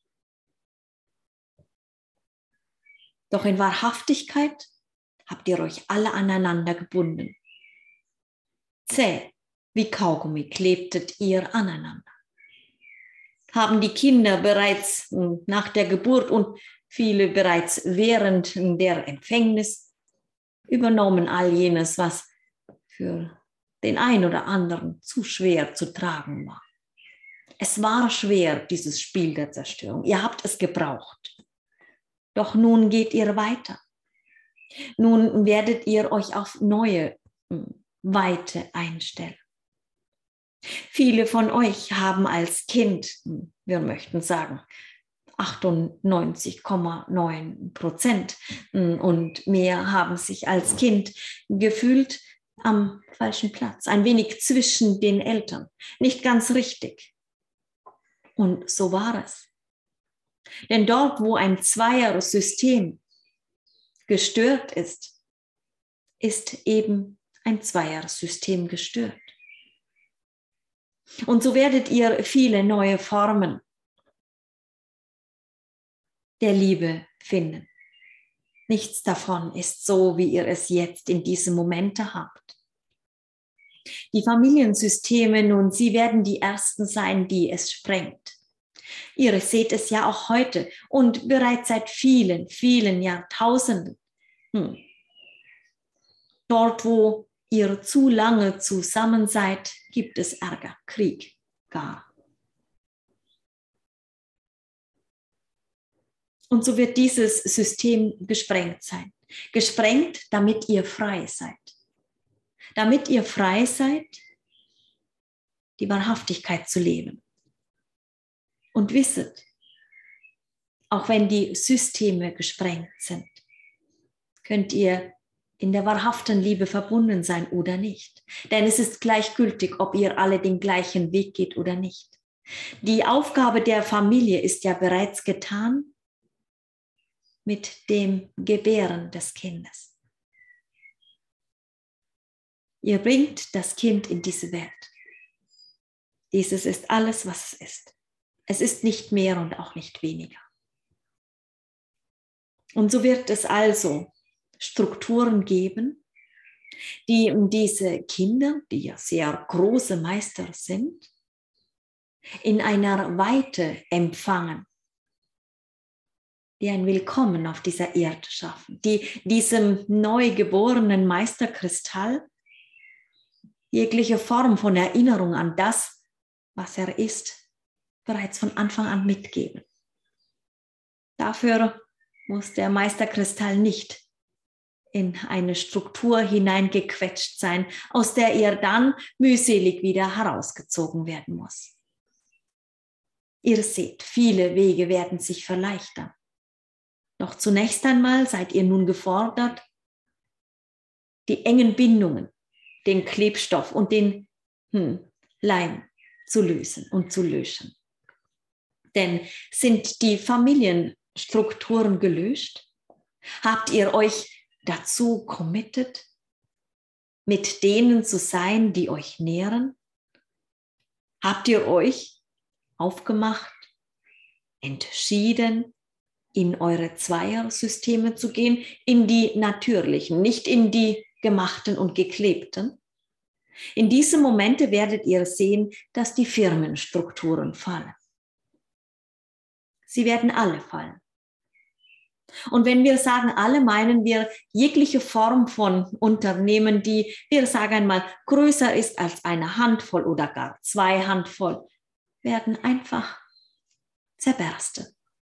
Doch in Wahrhaftigkeit habt ihr euch alle aneinander gebunden. Zäh wie Kaugummi klebtet ihr aneinander. Haben die Kinder bereits nach der Geburt und viele bereits während der Empfängnis übernommen all jenes, was für den einen oder anderen zu schwer zu tragen war. Es war schwer, dieses Spiel der Zerstörung. Ihr habt es gebraucht. Doch nun geht ihr weiter. Nun werdet ihr euch auf neue Weite einstellen. Viele von euch haben als Kind, wir möchten sagen, achtundneunzig Komma neun Prozent und mehr haben sich als Kind gefühlt am falschen Platz, ein wenig zwischen den Eltern, nicht ganz richtig. Und so war es. Denn dort, wo ein Zweiersystem gestört ist, ist eben ein Zweiersystem gestört. Und so werdet ihr viele neue Formen der Liebe finden. Nichts davon ist so, wie ihr es jetzt in diesem Moment habt. Die Familiensysteme nun, sie werden die ersten sein, die es sprengt. Ihr seht es ja auch heute und bereits seit vielen, vielen Jahrtausenden. Hm. Dort, wo ihr zu lange zusammen seid, gibt es Ärger, Krieg, gar. Und so wird dieses System gesprengt sein. Gesprengt, damit ihr frei seid. Damit ihr frei seid, die Wahrhaftigkeit zu leben. Und wisset, auch wenn die Systeme gesprengt sind, könnt ihr in der wahrhaften Liebe verbunden sein oder nicht. Denn es ist gleichgültig, ob ihr alle den gleichen Weg geht oder nicht. Die Aufgabe der Familie ist ja bereits getan mit dem Gebären des Kindes. Ihr bringt das Kind in diese Welt. Dieses ist alles, was es ist. Es ist nicht mehr und auch nicht weniger. Und so wird es also Strukturen geben, die diese Kinder, die ja sehr große Meister sind, in einer Weite empfangen, die ein Willkommen auf dieser Erde schaffen, die diesem neu geborenen Meisterkristall jegliche Form von Erinnerung an das, was er ist, bereits von Anfang an mitgeben. Dafür muss der Meisterkristall nicht in eine Struktur hineingequetscht sein, aus der er dann mühselig wieder herausgezogen werden muss. Ihr seht, viele Wege werden sich verleichtern. Doch zunächst einmal seid ihr nun gefordert, die engen Bindungen, den Klebstoff und den hm, Leim zu lösen und zu löschen. Denn sind die Familienstrukturen gelöst? Habt ihr euch dazu committed, mit denen zu sein, die euch nähren? Habt ihr euch aufgemacht, entschieden, in eure Zweiersysteme zu gehen, in die natürlichen, nicht in die gemachten und geklebten? In diesen Momente werdet ihr sehen, dass die Firmenstrukturen fallen. Sie werden alle fallen. Und wenn wir sagen alle, meinen wir jegliche Form von Unternehmen, die, wir sagen einmal, größer ist als eine Handvoll oder gar zwei Handvoll, werden einfach zerbersten.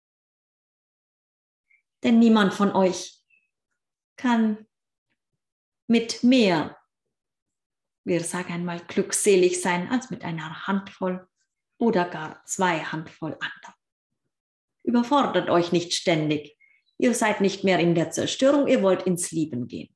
Denn niemand von euch kann mit mehr, wir sagen einmal, glückselig sein, als mit einer Handvoll oder gar zwei Handvoll anderen. Überfordert euch nicht ständig. Ihr seid nicht mehr in der Zerstörung, ihr wollt ins Lieben gehen.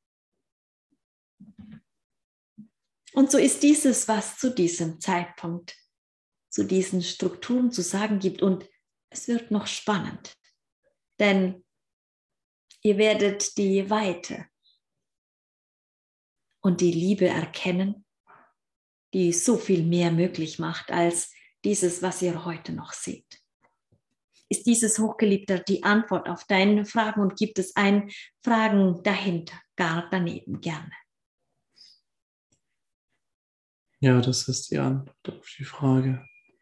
Und so ist dieses, was zu diesem Zeitpunkt, zu diesen Strukturen zu sagen gibt. Und es wird noch spannend, denn ihr werdet die Weite und die Liebe erkennen, die so viel mehr möglich macht als dieses, was ihr heute noch seht. Ist dieses, Hochgeliebter, die Antwort auf deine Fragen und gibt es ein Fragen dahinter, gar daneben, gerne? Ja, das ist die Antwort auf die Frage.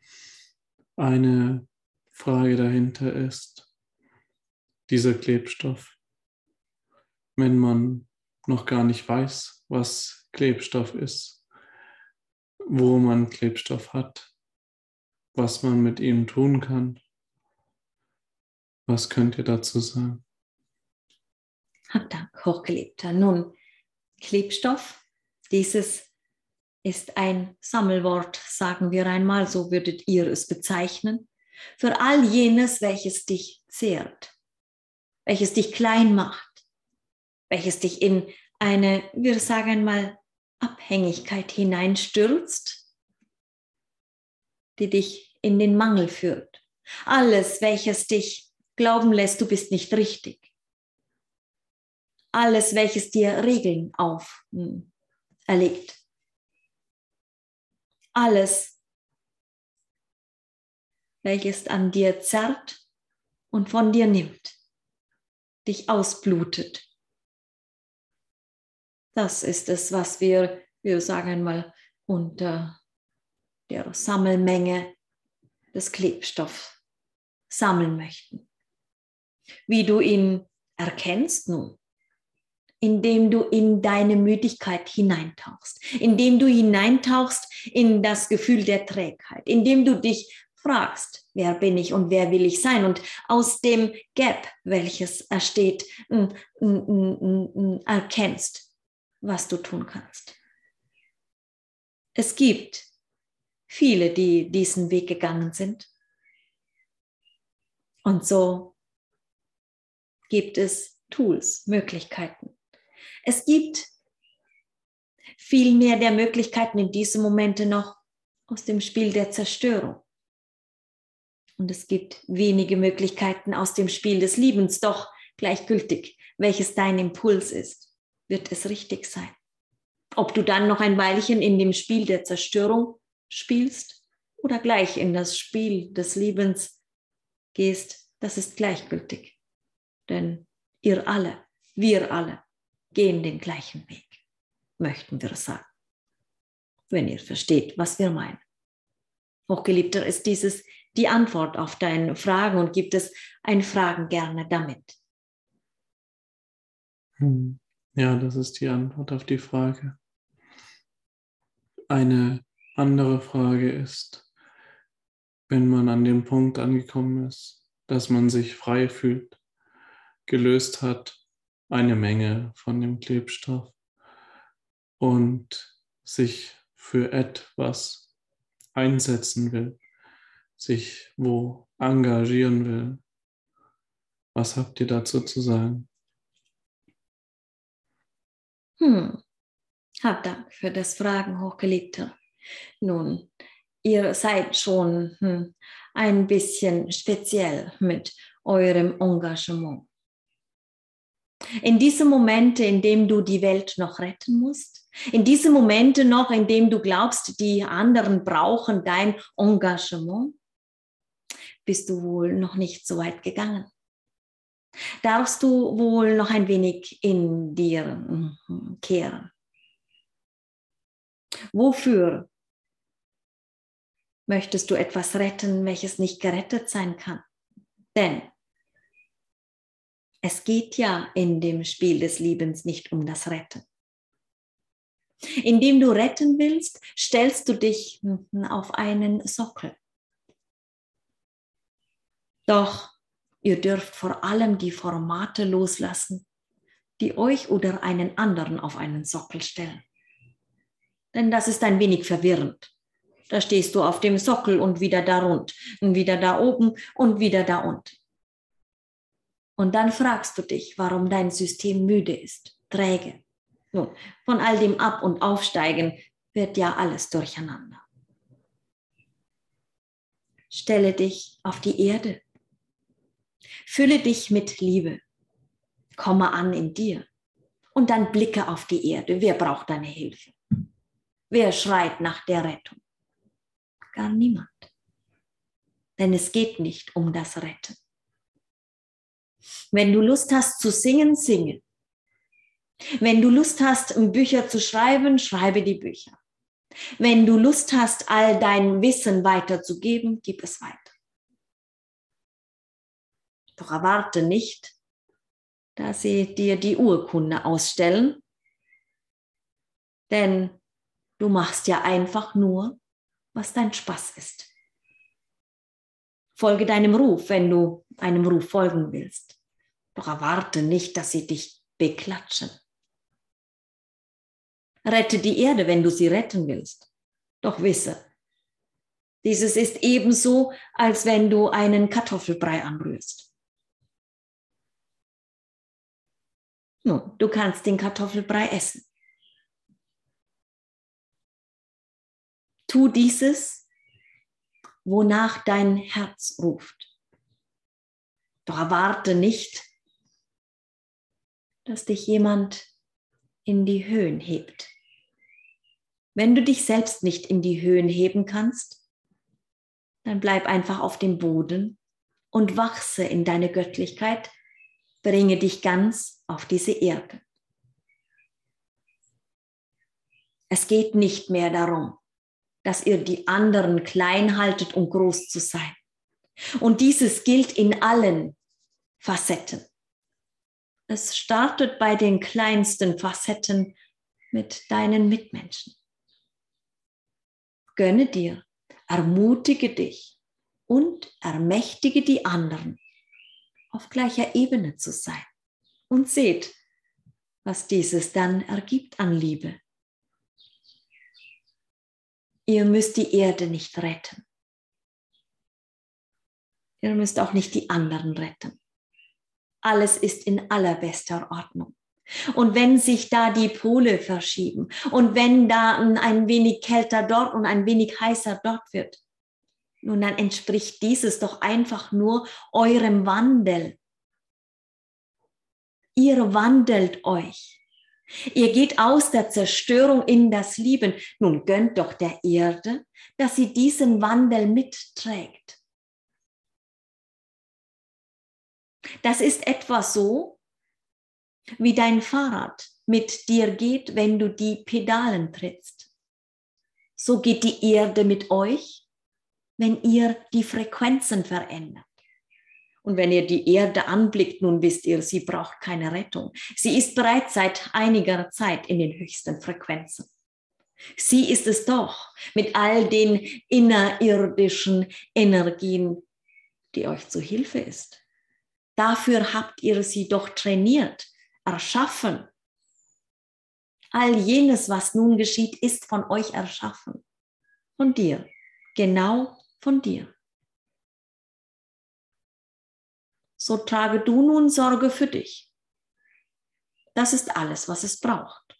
Eine Frage dahinter ist dieser Klebstoff. Wenn man noch gar nicht weiß, was Klebstoff ist, wo man Klebstoff hat, was man mit ihm tun kann, was könnt ihr dazu sagen? Hab Dank, Hochgeliebter. Nun, Klebstoff, dieses ist ein Sammelwort, sagen wir einmal, so würdet ihr es bezeichnen, für all jenes, welches dich zehrt, welches dich klein macht, welches dich in eine, wir sagen einmal, Abhängigkeit hineinstürzt, die dich in den Mangel führt. Alles, welches dich glauben lässt, du bist nicht richtig. Alles, welches dir Regeln auferlegt. Alles, welches an dir zerrt und von dir nimmt, dich ausblutet. Das ist es, was wir, wir sagen einmal, unter der Sammelmenge des Klebstoffs sammeln möchten. Wie du ihn erkennst nun, indem du in deine Müdigkeit hineintauchst, indem du hineintauchst in das Gefühl der Trägheit, indem du dich fragst, wer bin ich und wer will ich sein, und aus dem Gap, welches ersteht, erkennst, was du tun kannst. Es gibt viele, die diesen Weg gegangen sind, und so gibt es Tools, Möglichkeiten. Es gibt viel mehr der Möglichkeiten in diesen Momenten noch aus dem Spiel der Zerstörung. Und es gibt wenige Möglichkeiten aus dem Spiel des Liebens, doch gleichgültig, welches dein Impuls ist, wird es richtig sein. Ob du dann noch ein Weilchen in dem Spiel der Zerstörung spielst oder gleich in das Spiel des Liebens gehst, das ist gleichgültig. Denn ihr alle, wir alle, gehen den gleichen Weg, möchten wir sagen. Wenn ihr versteht, was wir meinen. Hochgeliebter, ist dieses die Antwort auf deine Fragen, und gibt es ein Fragen gerne damit? Ja, das ist die Antwort auf die Frage. Eine andere Frage ist, wenn man an dem Punkt angekommen ist, dass man sich frei fühlt, gelöst hat, eine Menge von dem Klebstoff und sich für etwas einsetzen will, sich wo engagieren will. Was habt ihr dazu zu sagen? Hm. Hab Dank für das Fragen, Hochgeliebter. Nun, ihr seid schon hm, ein bisschen speziell mit eurem Engagement. In diese Momente, in denen du die Welt noch retten musst, in diese Momente noch, in denen du glaubst, die anderen brauchen dein Engagement, bist du wohl noch nicht so weit gegangen. Darfst du wohl noch ein wenig in dir kehren. Wofür möchtest du etwas retten, welches nicht gerettet sein kann? Denn es geht ja in dem Spiel des Liebens nicht um das Retten. Indem du retten willst, stellst du dich auf einen Sockel. Doch ihr dürft vor allem die Formate loslassen, die euch oder einen anderen auf einen Sockel stellen. Denn das ist ein wenig verwirrend. Da stehst du auf dem Sockel und wieder da rund, und wieder da oben und wieder da unten. Und dann fragst du dich, warum dein System müde ist, träge. Nun, von all dem Ab- und Aufsteigen wird ja alles durcheinander. Stelle dich auf die Erde. Fülle dich mit Liebe. Komme an in dir. Und dann blicke auf die Erde. Wer braucht deine Hilfe? Wer schreit nach der Rettung? Gar niemand. Denn es geht nicht um das Retten. Wenn du Lust hast zu singen, singe. Wenn du Lust hast, Bücher zu schreiben, schreibe die Bücher. Wenn du Lust hast, all dein Wissen weiterzugeben, gib es weiter. Doch erwarte nicht, dass sie dir die Urkunde ausstellen, denn du machst ja einfach nur, was dein Spaß ist. Folge deinem Ruf, wenn du einem Ruf folgen willst. Doch erwarte nicht, dass sie dich beklatschen. Rette die Erde, wenn du sie retten willst. Doch wisse, dieses ist ebenso, als wenn du einen Kartoffelbrei anrührst. Nun, du kannst den Kartoffelbrei essen. Tu dieses, wonach dein Herz ruft. Doch erwarte nicht, dass dich jemand in die Höhen hebt. Wenn du dich selbst nicht in die Höhen heben kannst, dann bleib einfach auf dem Boden und wachse in deine Göttlichkeit, bringe dich ganz auf diese Erde. Es geht nicht mehr darum, dass ihr die anderen klein haltet, um groß zu sein. Und dieses gilt in allen Facetten. Es startet bei den kleinsten Facetten mit deinen Mitmenschen. Gönne dir, ermutige dich und ermächtige die anderen, auf gleicher Ebene zu sein. Und seht, was dieses dann ergibt an Liebe. Ihr müsst die Erde nicht retten. Ihr müsst auch nicht die anderen retten. Alles ist in allerbester Ordnung. Und wenn sich da die Pole verschieben und wenn da ein wenig kälter dort und ein wenig heißer dort wird, nun dann entspricht dieses doch einfach nur eurem Wandel. Ihr wandelt euch. Ihr geht aus der Zerstörung in das Lieben. Nun gönnt doch der Erde, dass sie diesen Wandel mitträgt. Das ist etwa so, wie dein Fahrrad mit dir geht, wenn du die Pedalen trittst. So geht die Erde mit euch, wenn ihr die Frequenzen verändert. Und wenn ihr die Erde anblickt, nun wisst ihr, sie braucht keine Rettung. Sie ist bereits seit einiger Zeit in den höchsten Frequenzen. Sie ist es doch mit all den innerirdischen Energien, die euch zu Hilfe ist. Dafür habt ihr sie doch trainiert, erschaffen. All jenes, was nun geschieht, ist von euch erschaffen. Von dir. Genau von dir. So trage du nun Sorge für dich. Das ist alles, was es braucht.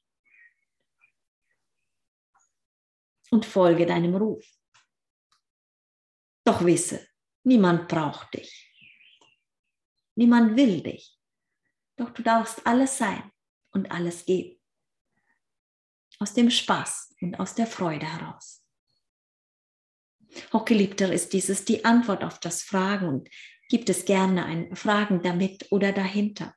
Und folge deinem Ruf. Doch wisse, niemand braucht dich. Niemand will dich. Doch du darfst alles sein und alles geben. Aus dem Spaß und aus der Freude heraus. Hochgeliebter, ist dieses die Antwort auf das Fragen und gibt es gerne ein Fragen damit oder dahinter?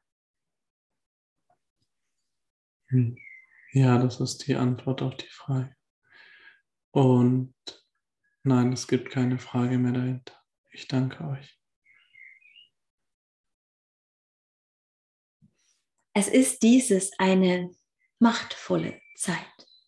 Ja, das ist die Antwort auf die Frage. Und nein, es gibt keine Frage mehr dahinter. Ich danke euch. Es ist dieses eine machtvolle Zeit.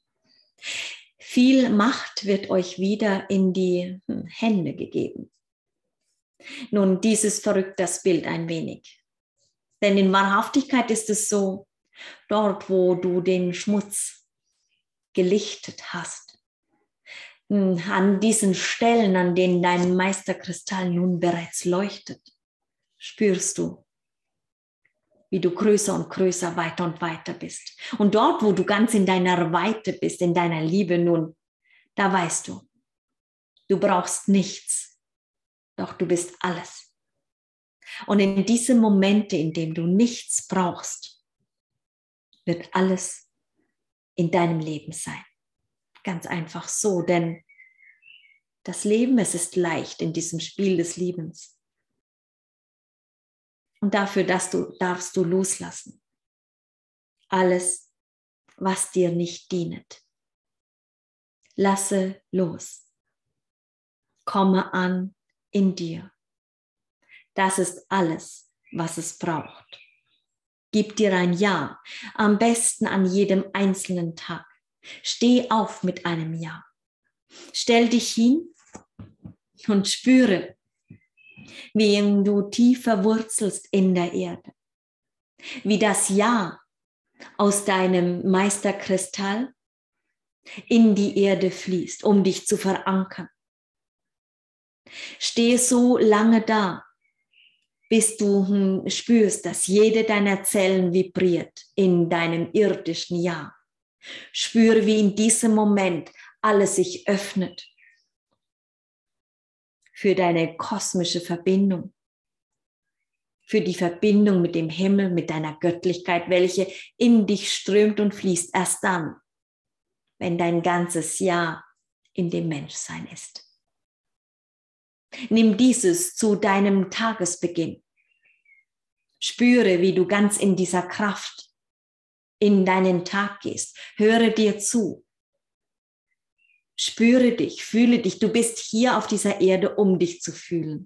Viel Macht wird euch wieder in die Hände gegeben. Nun, dieses verrückt das Bild ein wenig. Denn in Wahrhaftigkeit ist es so, dort, wo du den Schmutz gelichtet hast, an diesen Stellen, an denen dein Meisterkristall nun bereits leuchtet, spürst du, wie du größer und größer, weiter und weiter bist. Und dort, wo du ganz in deiner Weite bist, in deiner Liebe nun, da weißt du, du brauchst nichts, doch du bist alles. Und in diesen Momenten, in denen du nichts brauchst, wird alles in deinem Leben sein. Ganz einfach so, denn das Leben, es ist leicht in diesem Spiel des Liebens. Und dafür dass du, darfst du loslassen. Alles, was dir nicht dient. Lasse los. Komme an in dir. Das ist alles, was es braucht. Gib dir ein Ja, am besten an jedem einzelnen Tag. Steh auf mit einem Ja. Stell dich hin und spüre, wie du tiefer wurzelst in der Erde. wie das Ja aus deinem Meisterkristall in die Erde fließt, um dich zu verankern. Stehe so lange da, bis du hm, spürst, dass jede deiner Zellen vibriert in deinem irdischen Ja. Spüre, wie in diesem Moment alles sich öffnet für deine kosmische Verbindung, für die Verbindung mit dem Himmel, mit deiner Göttlichkeit, welche in dich strömt und fließt erst dann, wenn dein ganzes Ja in dem Menschsein ist. Nimm dieses zu deinem Tagesbeginn. Spüre, wie du ganz in dieser Kraft in deinen Tag gehst. Höre dir zu. Spüre dich, fühle dich. Du bist hier auf dieser Erde, um dich zu fühlen.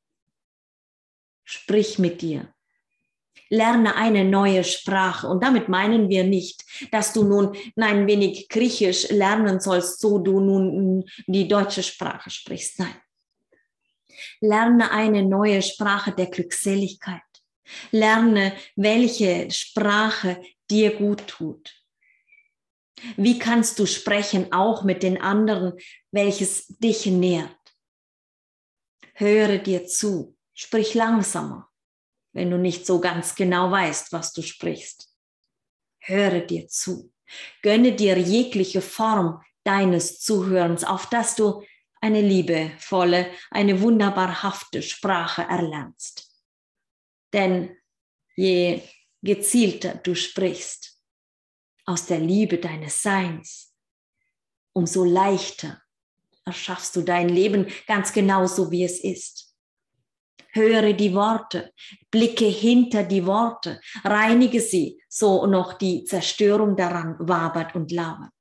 Sprich mit dir. Lerne eine neue Sprache. Und damit meinen wir nicht, dass du nun ein wenig Griechisch lernen sollst, so du nun die deutsche Sprache sprichst. Nein. Lerne eine neue Sprache der Glückseligkeit. Lerne, welche Sprache dir gut tut. Wie kannst du sprechen, auch mit den anderen, welches dich nährt? Höre dir zu. Sprich langsamer, wenn du nicht so ganz genau weißt, was du sprichst. Höre dir zu. Gönne dir jegliche Form deines Zuhörens, auf dass du eine liebevolle, eine wunderbarhafte Sprache erlernst. Denn je gezielter du sprichst, aus der Liebe deines Seins, umso leichter erschaffst du dein Leben ganz genauso, wie es ist. Höre die Worte, blicke hinter die Worte, reinige sie, so noch die Zerstörung daran wabert und lauert.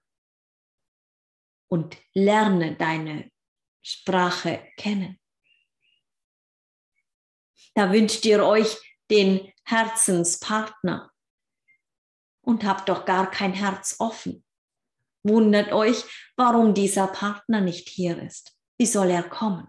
Und lerne deine Sprache kennen. Da wünscht ihr euch den Herzenspartner und habt doch gar kein Herz offen. Wundert euch, warum dieser Partner nicht hier ist. Wie soll er kommen?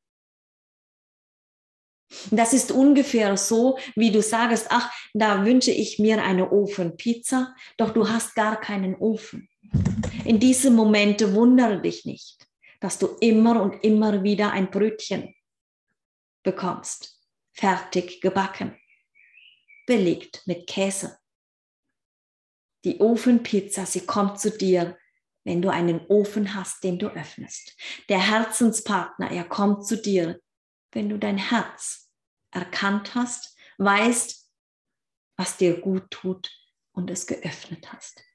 Das ist ungefähr so, wie du sagst, ach, da wünsche ich mir eine Ofenpizza, doch du hast gar keinen Ofen. In diesem Moment wundere dich nicht, dass du immer und immer wieder ein Brötchen bekommst, fertig gebacken, belegt mit Käse. Die Ofenpizza, sie kommt zu dir, wenn du einen Ofen hast, den du öffnest. Der Herzenspartner, er kommt zu dir, wenn du dein Herz erkannt hast, weißt, was dir gut tut und es geöffnet hast.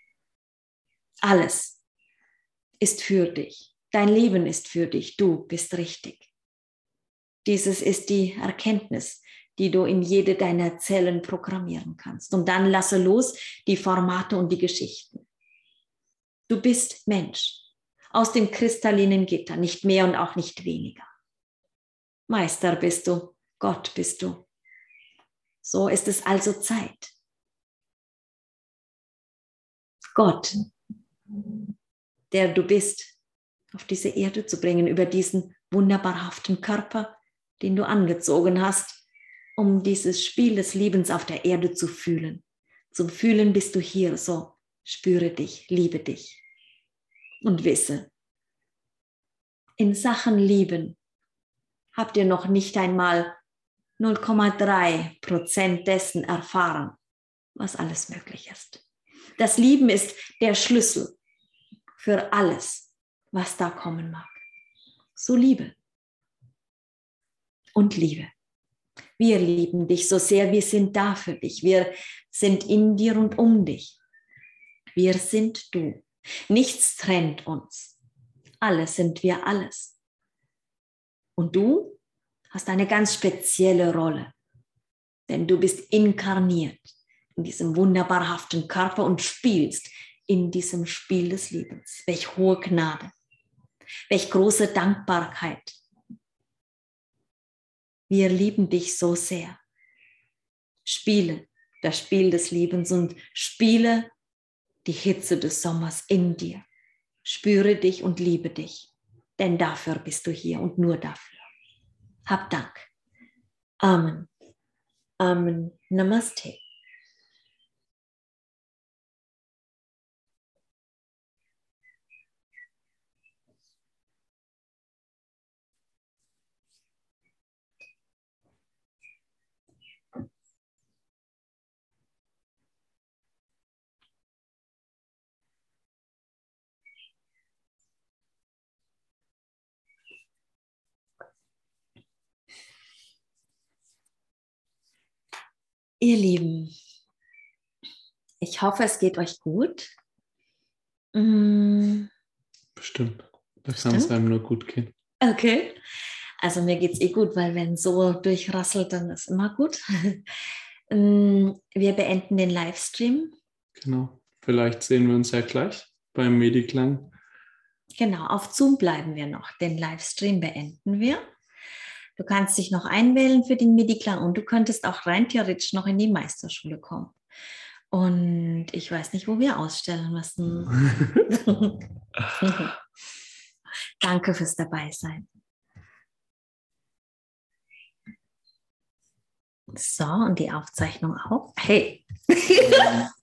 Alles ist für dich. Dein Leben ist für dich. Du bist richtig. Dieses ist die Erkenntnis, die du in jede deiner Zellen programmieren kannst. Und dann lasse los die Formate und die Geschichten. Du bist Mensch. Aus dem kristallinen Gitter, nicht mehr und auch nicht weniger. Meister bist du. Gott bist du. So ist es also Zeit. Gott, der du bist, auf diese Erde zu bringen, über diesen wunderbarhaften Körper, den du angezogen hast, um dieses Spiel des Lebens auf der Erde zu fühlen. Zum Fühlen bist du hier, so spüre dich, liebe dich und wisse, in Sachen Lieben habt ihr noch nicht einmal null Komma drei Prozent dessen erfahren, was alles möglich ist. Das Lieben ist der Schlüssel für alles, was da kommen mag. So Liebe und Liebe. Wir lieben dich so sehr, wir sind da für dich. Wir sind in dir und um dich. Wir sind du. Nichts trennt uns. Alles sind wir alles. Und du hast eine ganz spezielle Rolle, denn du bist inkarniert in diesem wunderbarhaften Körper und spielst in diesem Spiel des Lebens. Welch hohe Gnade, welch große Dankbarkeit. Wir lieben dich so sehr. Spiele das Spiel des Lebens und spiele die Hitze des Sommers in dir. Spüre dich und liebe dich, denn dafür bist du hier und nur dafür. Hab Dank. Amen. Amen. Namaste. Ihr Lieben, ich hoffe, es geht euch gut. Mm, Bestimmt. Da kann es einem nur gut gehen. Okay. Also mir geht es eh gut, weil wenn so durchrasselt, dann ist immer gut. Wir beenden den Livestream. Genau. Vielleicht sehen wir uns ja gleich beim Mediklang. Genau, auf Zoom bleiben wir noch. Den Livestream beenden wir. Du kannst dich noch einwählen für den Mediklang und du könntest auch rein theoretisch noch in die Meisterschule kommen. Und ich weiß nicht, wo wir ausstellen müssen. Danke fürs Dabeisein. So, und die Aufzeichnung auch. Hey!